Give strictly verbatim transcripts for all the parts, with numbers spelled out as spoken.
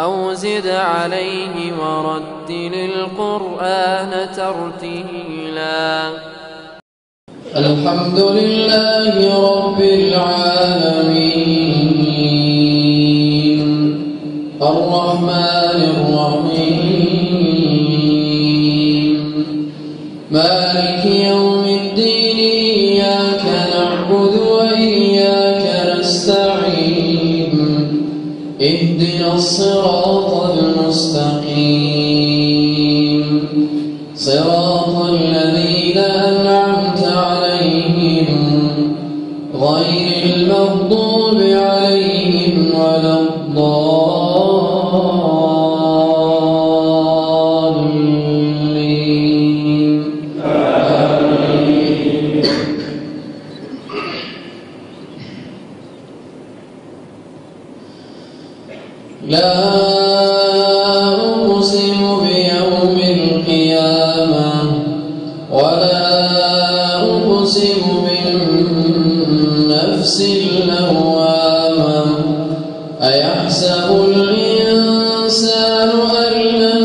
أو زد عليه ورتل القرآن ترتيلا. الحمد لله رب العالمين الرحمن الرحيم مالك يوم الدين إياك نعبد وإياك نستعين اهدنا الصراط المستقيم صراط الذين أنعمت عليهم غير المغضوب عليهم ولا الضالين. آمين. لا أقسم بيوم القيامة ولا أقسم بالنفس اللوامة أيحسب الإنسان أن لن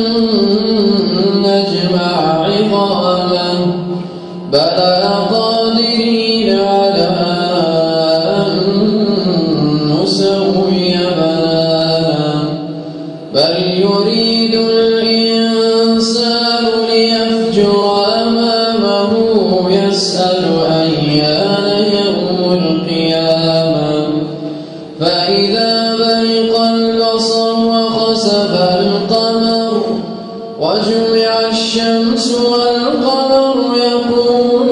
نجمع عظامه بلى قادرين على أن نسوي بنانه بل يريد الإنسان ليفجر أمامه يسأل أيان يوم القيامة فإذا برق البصر وخسف القمر وجمع الشمس والقمر يقول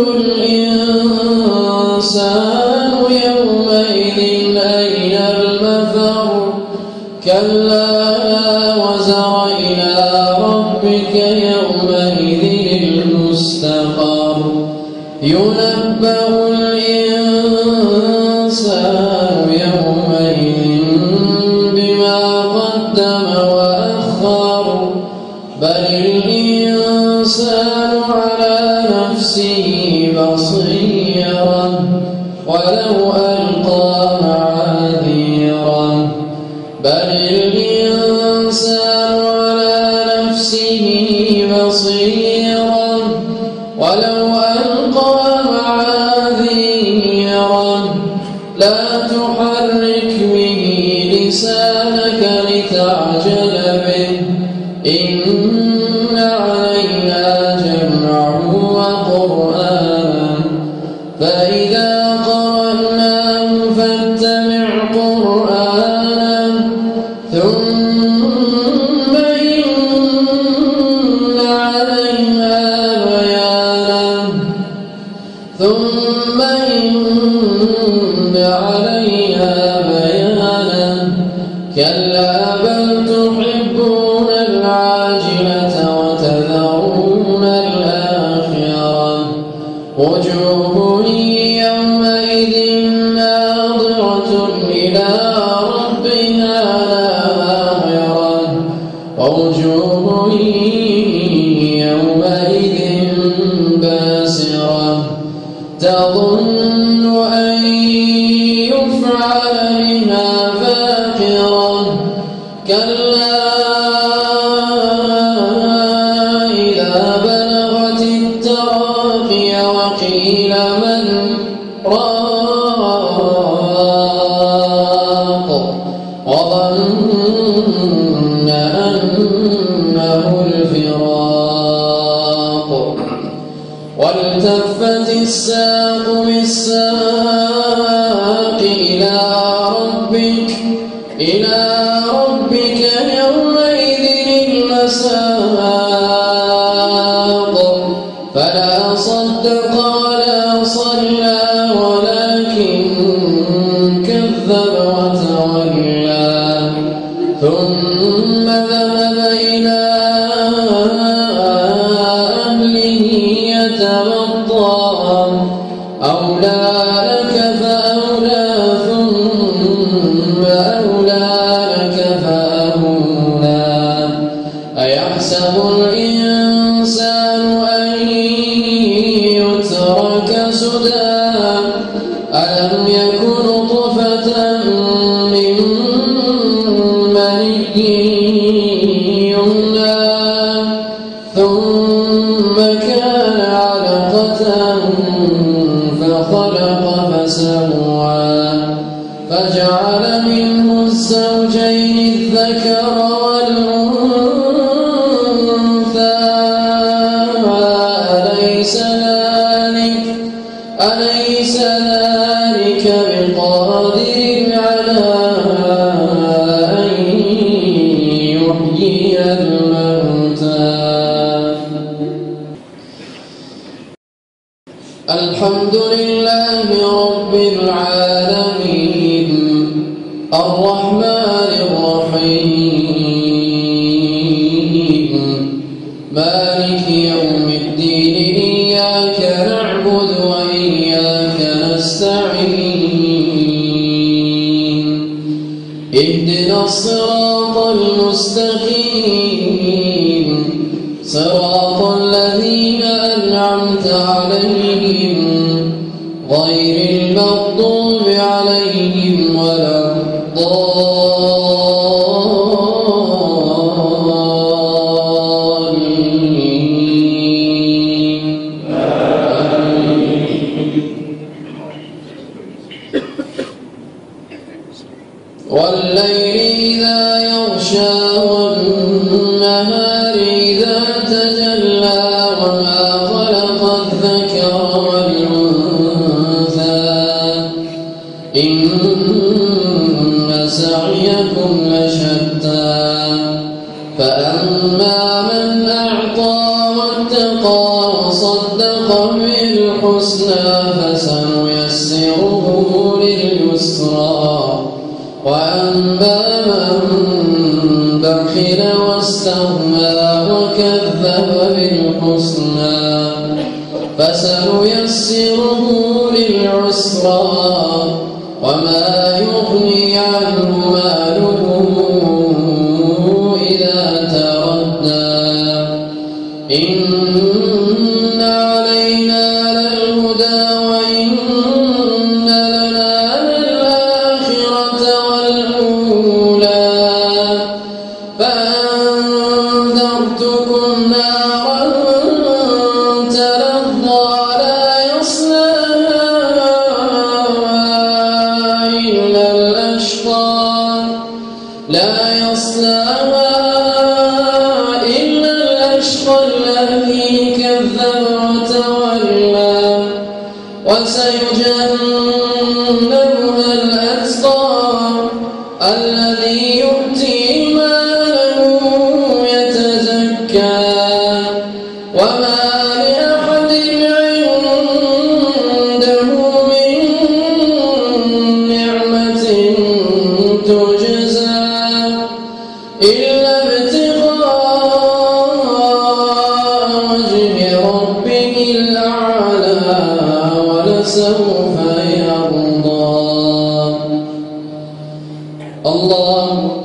الإنسان يومئذ أين المفر كلا وزر إلى ربك يومئذ المستقر ينبأ الإنسان يومئذ بما قدم وأخر بل الإنسان على نفسه بصيرة ولو ألقى معاذيره بل الإنسان على نفسه بصيرة ولو ألقى معاذيره لا تحرك به لسانك لتعجل به إن علينا جمعه وقرآنه فإذا قرأناه فاتبع قرآنه ثم إن علينا بيانه ثم إن علينا بيانه كلا بل تحبون العاجلة وتذرون الآخرة وجوه يومئذ ناظرة إلى ربها ناظرة ووجوه يومئذ باسرة تظن أن يفعل بها فاقرة كلا إذا بلغت التراقي وقيل من راق وظن أنه الفراق والتفت الساق بالساق إلى ربك إلى ربك يومئذ المساق فلا صدق ولا صلى ولكن كذب وتولى ثم ذهب إلى أهله يتمطى أولى لك فأولى ثم أولى لك فأولى أيحسب الإنسان أن يترك سدى ألم يكن نطفة من مني يمنى ثم كان علقة فخلق فسوى فجعل منه الزوجين الذكر والأنثى أليس ذلك أليس ذلك بقادر على أن يحيي الموتى. الحمد لله رب العالمين الرحمن الرحيم مالك يوم الدين إياك نعبد وإياك نستعين اهدنا الصراط المستقيم صراط الذين أنعمت عليهم غير المغضوب عليهم ولا الضالين. والليل إذا يغشى والنهار إذا تجلى وما خلق الذكر والأنثى إن سعيكم لشتى فأما من أعطى واتقى وصدق بالحسنى فسنيسره لليسرى وأما من بخل واستغنى وكذب بالحسنى فسنيسره للعسرى وما يغني عنه ماله إذا تردى إن علينا للهدى وإن لنا للآخرة والأولى فأنذرتكم نارا تلظى لا يصلاها إلا الأشقى لا يصلاها إلا الأشقى الذي كذب وتولى وسيجنبها الأتقى الذي يؤتي ماله يتزكى وما لأحد عنده من نعمة تجزى إلا ابتغاء وجه ربه الأعلى ولسوف يرضى. الله